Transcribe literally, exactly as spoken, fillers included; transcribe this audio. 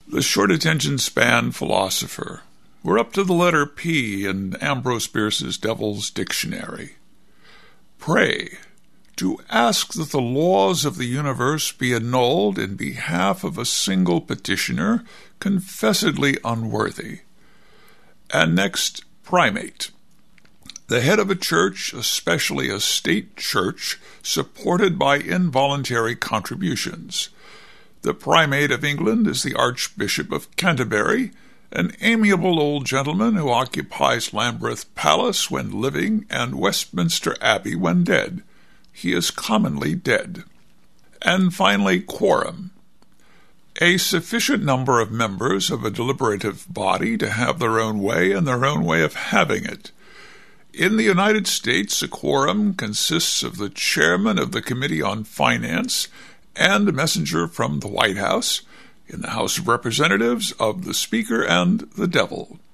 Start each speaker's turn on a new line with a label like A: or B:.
A: The short attention span philosopher. We're up to the letter P in Ambrose Bierce's Devil's Dictionary. Pray, to ask that the laws of the universe be annulled in behalf of a single petitioner, confessedly unworthy. And next, primate. The head of a church, especially a state church, supported by involuntary contributions. The primate of England is the Archbishop of Canterbury, an amiable old gentleman who occupies Lambeth Palace when living and Westminster Abbey when dead. He is commonly dead. And finally, quorum. A sufficient number of members of a deliberative body to have their own way and their own way of having it. In the United States, a quorum consists of the chairman of the Committee on Finance and a messenger from the White House. In the House of Representatives, of the Speaker and the Devil.